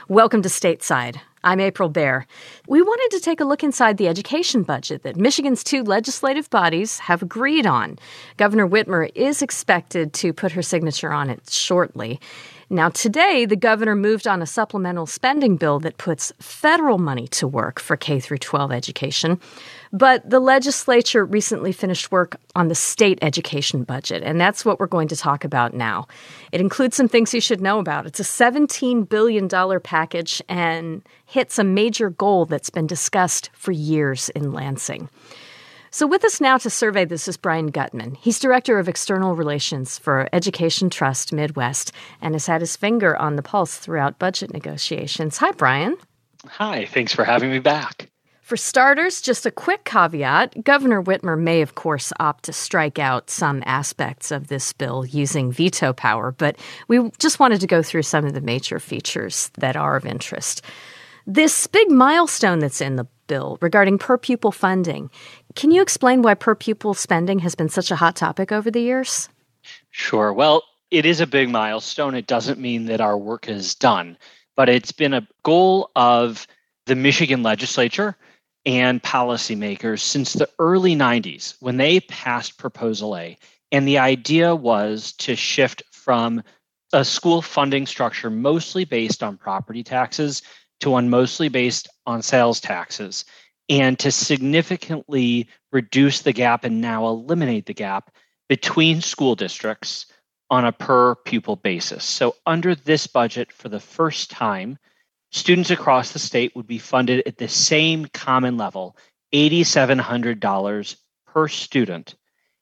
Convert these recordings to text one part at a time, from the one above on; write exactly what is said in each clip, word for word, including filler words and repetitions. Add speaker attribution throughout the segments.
Speaker 1: Welcome to Stateside. I'm April Baer. We wanted to take a look inside the education budget that Michigan's two legislative bodies have agreed on. Governor Whitmer is expected to put her signature on it shortly. Now, today, the governor moved on a supplemental spending bill that puts federal money to work for K through twelve education. But the legislature recently finished work on the state education budget, and that's what we're going to talk about now. It includes some things you should know about. It's a seventeen billion dollars package and hits a major goal that's been discussed for years in Lansing. So with us now to survey this is Brian Gutman. He's Director of External Relations for Education Trust Midwest and has had his finger on the pulse throughout budget negotiations. Hi, Brian.
Speaker 2: Hi, thanks for having me back.
Speaker 1: For starters, just a quick caveat. Governor Whitmer may, of course, opt to strike out some aspects of this bill using veto power, but we just wanted to go through some of the major features that are of interest. This big milestone that's in the bill regarding per-pupil funding, can you explain why per-pupil spending has been such a hot topic over the years?
Speaker 2: Sure. Well, it is a big milestone. It doesn't mean that our work is done, but it's been a goal of the Michigan legislature and policymakers since the early nineties when they passed Proposal A. And the idea was to shift from a school funding structure mostly based on property taxes to one mostly based on sales taxes, and to significantly reduce the gap and now eliminate the gap between school districts on a per pupil basis. So under this budget, for the first time, students across the state would be funded at the same common level, eight thousand seven hundred dollars per student.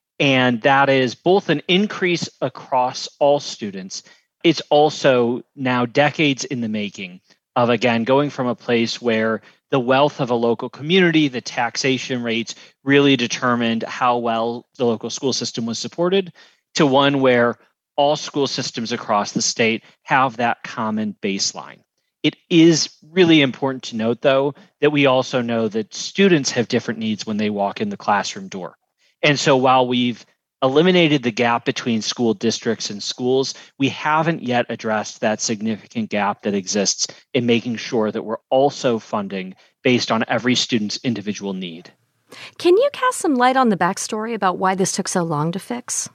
Speaker 2: And that is both an increase across all students. It's also now decades in the making of, again, going from a place where the wealth of a local community, the taxation rates really determined how well the local school system was supported, to one where all school systems across the state have that common baseline. It is really important to note, though, that we also know that students have different needs when they walk in the classroom door. And so while we've eliminated the gap between school districts and schools, we haven't yet addressed that significant gap that exists in making sure that we're also funding based on every student's individual need.
Speaker 1: Can you cast some light on the backstory about why this took so long to fix?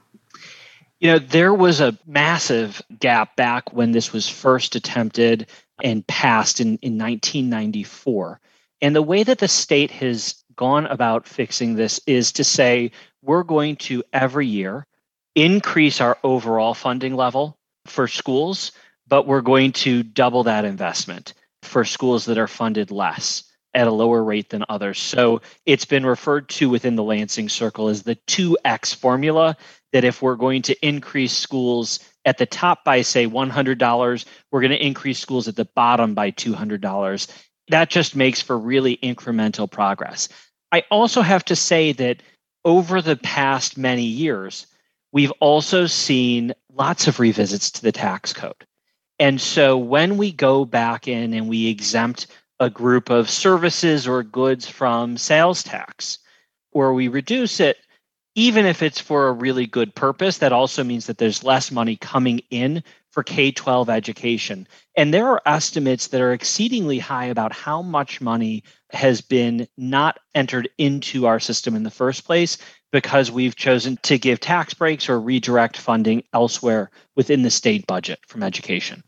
Speaker 2: You know, there was a massive gap back when this was first attempted and passed in, in nineteen ninety-four. And the way that the state has gone about fixing this is to say, we're going to every year increase our overall funding level for schools, but we're going to double that investment for schools that are funded less at a lower rate than others. So it's been referred to within the Lansing Circle as the two X formula, that if we're going to increase schools at the top by, say, one hundred dollars, we're going to increase schools at the bottom by two hundred dollars. That just makes for really incremental progress. I also have to say that over the past many years, we've also seen lots of revisits to the tax code. And so when we go back in and we exempt a group of services or goods from sales tax, or we reduce it, even if it's for a really good purpose, that also means that there's less money coming in for K twelve education. And there are estimates that are exceedingly high about how much money has been not entered into our system in the first place because we've chosen to give tax breaks or redirect funding elsewhere within the state budget from education.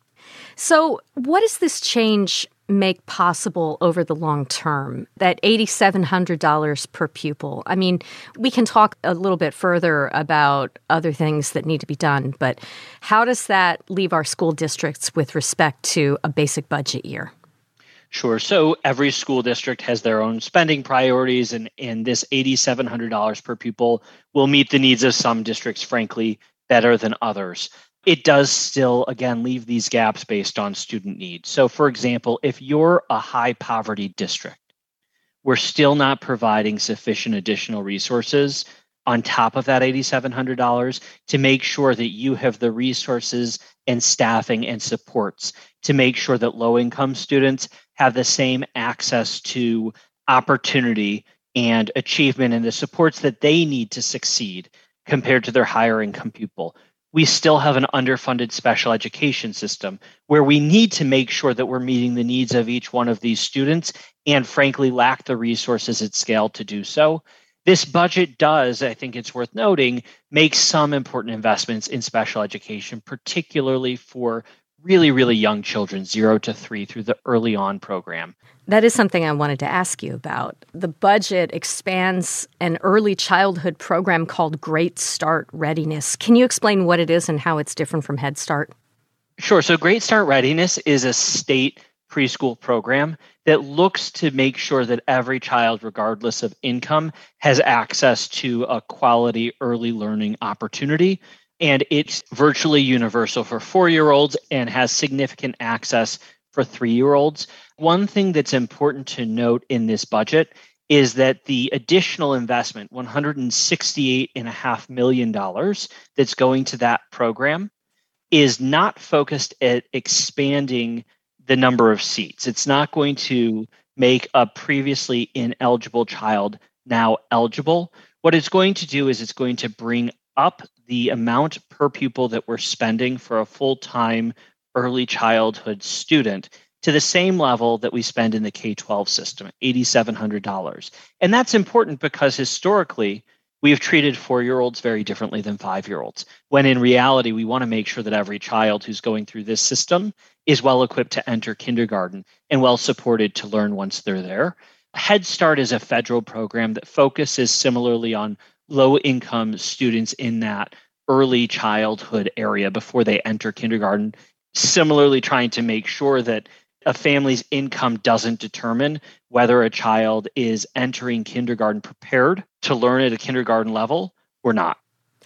Speaker 1: So what does this change make possible over the long term, that eight thousand seven hundred dollars per pupil? I mean, we can talk a little bit further about other things that need to be done, but how does that leave our school districts with respect to a basic budget year?
Speaker 2: Sure. So every school district has their own spending priorities, and, and this eight thousand seven hundred dollars per pupil will meet the needs of some districts, frankly, better than others. It does still, again, leave these gaps based on student needs. So, for example, if you're a high poverty district, we're still not providing sufficient additional resources on top of that eight thousand seven hundred dollars to make sure that you have the resources and staffing and supports to make sure that low-income students have the same access to opportunity and achievement and the supports that they need to succeed compared to their higher income pupil. we still have an underfunded special education system where we need to make sure that we're meeting the needs of each one of these students and frankly lack the resources at scale to do so. This budget does, I think it's worth noting, make some important investments in special education, particularly for really, really young children, zero to three, through the early on program.
Speaker 1: That is something I wanted to ask you about. The budget expands an early childhood program called Great Start Readiness. Can you explain what it is and how it's different from Head Start?
Speaker 2: Sure. So Great Start Readiness is a state preschool program that looks to make sure that every child, regardless of income, has access to a quality early learning opportunity. And it's virtually universal for four-year-olds and has significant access for three-year-olds. One thing that's important to note in this budget is that the additional investment, one hundred sixty-eight point five million dollars that's going to that program, is not focused at expanding the number of seats. It's not going to make a previously ineligible child now eligible. What it's going to do is it's going to bring up the amount per pupil that we're spending for a full-time early childhood student to the same level that we spend in the K twelve system, eight thousand seven hundred dollars. And that's important because historically, we have treated four-year-olds very differently than five-year-olds, when in reality, we want to make sure that every child who's going through this system is well equipped to enter kindergarten and well supported to learn once they're there. Head Start is a federal program that focuses similarly on low-income students in that early childhood area before they enter kindergarten, similarly trying to make sure that a family's income doesn't determine whether a child is entering kindergarten prepared to learn at a kindergarten level or not.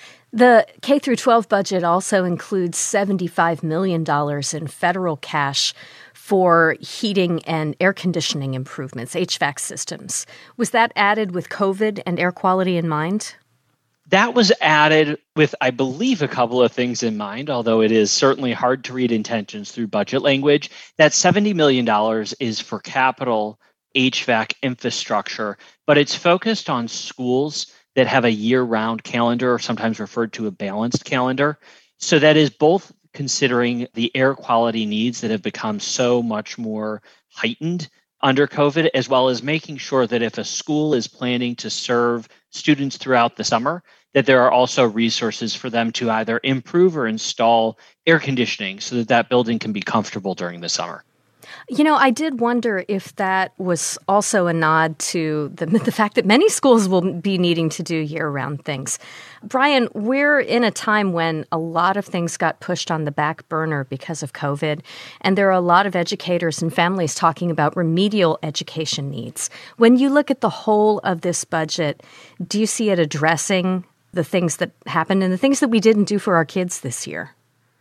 Speaker 1: The K through twelve budget also includes seventy-five million dollars in federal cash for heating and air conditioning improvements, H V A C systems. Was that added with COVID and air quality in mind?
Speaker 2: That was added with, I believe, a couple of things in mind, although it is certainly hard to read intentions through budget language. That seventy million dollars is for capital H V A C infrastructure, but it's focused on schools that have a year-round calendar, or sometimes referred to a balanced calendar. So that is both considering the air quality needs that have become so much more heightened under COVID, as well as making sure that if a school is planning to serve students throughout the summer, that there are also resources for them to either improve or install air conditioning so that that building can be comfortable during the summer.
Speaker 1: You know, I did wonder if that was also a nod to the, the fact that many schools will be needing to do year-round things. Brian, we're in a time when a lot of things got pushed on the back burner because of COVID, and there are a lot of educators and families talking about remedial education needs. When you look at the whole of this budget, do you see it addressing the things that happened and the things that we didn't do for our kids this year?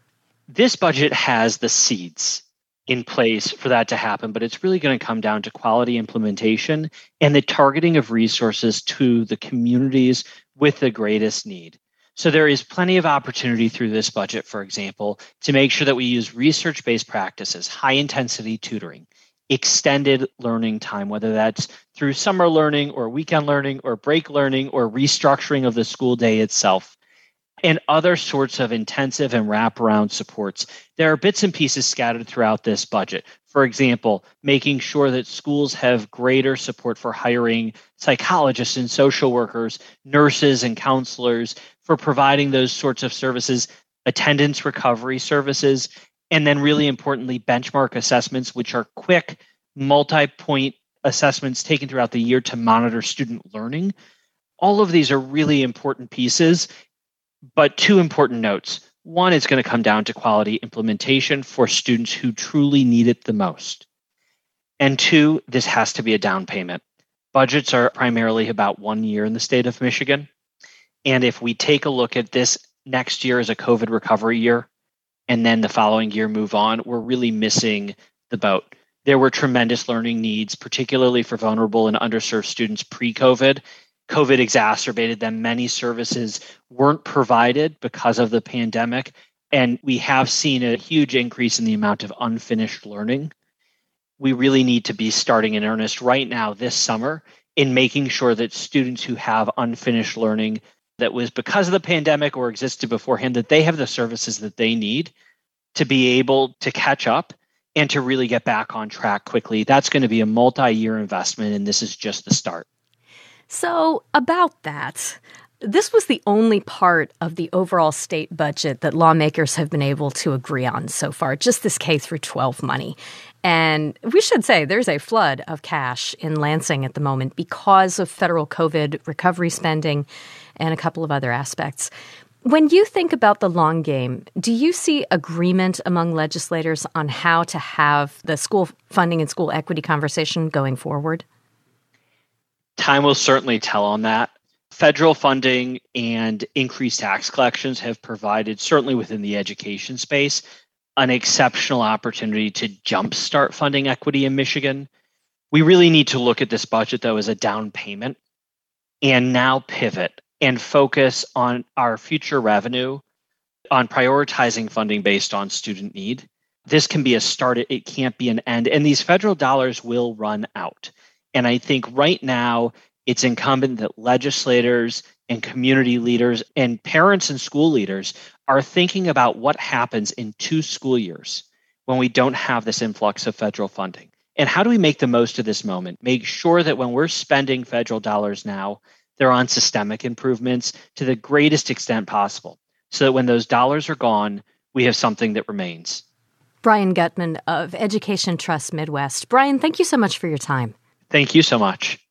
Speaker 2: This budget has the seeds in place for that to happen, but it's really going to come down to quality implementation and the targeting of resources to the communities with the greatest need. So there is plenty of opportunity through this budget, for example, to make sure that we use research-based practices, high-intensity tutoring, extended learning time, whether that's through summer learning or weekend learning or break learning or restructuring of the school day itself, and other sorts of intensive and wraparound supports. There are bits and pieces scattered throughout this budget. For example, making sure that schools have greater support for hiring psychologists and social workers, nurses and counselors, for providing those sorts of services, attendance recovery services, and then really importantly, benchmark assessments, which are quick, multi-point assessments taken throughout the year to monitor student learning. All of these are really important pieces. But two important notes. One, it's going to come down to quality implementation for students who truly need it the most. And two, this has to be a down payment. Budgets are primarily about one year in the state of Michigan. And if we take a look at this next year as a COVID recovery year, and then the following year move on, we're really missing the boat. There were tremendous learning needs, particularly for vulnerable and underserved students pre-COVID. COVID exacerbated them. Many services weren't provided because of the pandemic. And we have seen a huge increase in the amount of unfinished learning. We really need to be starting in earnest right now this summer in making sure that students who have unfinished learning that was because of the pandemic or existed beforehand, that they have the services that they need to be able to catch up and to really get back on track quickly. That's going to be a multi-year investment, and this is just the start.
Speaker 1: So about that, this was the only part of the overall state budget that lawmakers have been able to agree on so far, just this K through twelve money. And we should say there's a flood of cash in Lansing at the moment because of federal COVID recovery spending and a couple of other aspects. When you think about the long game, do you see agreement among legislators on how to have the school funding and school equity conversation going forward?
Speaker 2: Time will certainly tell on that. Federal funding and increased tax collections have provided, certainly within the education space, an exceptional opportunity to jumpstart funding equity in Michigan. We really need to look at this budget, though, as a down payment and now pivot and focus on our future revenue, on prioritizing funding based on student need. This can be a start, it can't be an end, and these federal dollars will run out. And I think right now, it's incumbent that legislators and community leaders and parents and school leaders are thinking about what happens in two school years when we don't have this influx of federal funding. And how do we make the most of this moment? Make sure that when we're spending federal dollars now, they're on systemic improvements to the greatest extent possible, so that when those dollars are gone, we have something that remains.
Speaker 1: Brian Gutman of Education Trust Midwest. Brian, thank you so much for your time.
Speaker 2: Thank you so much.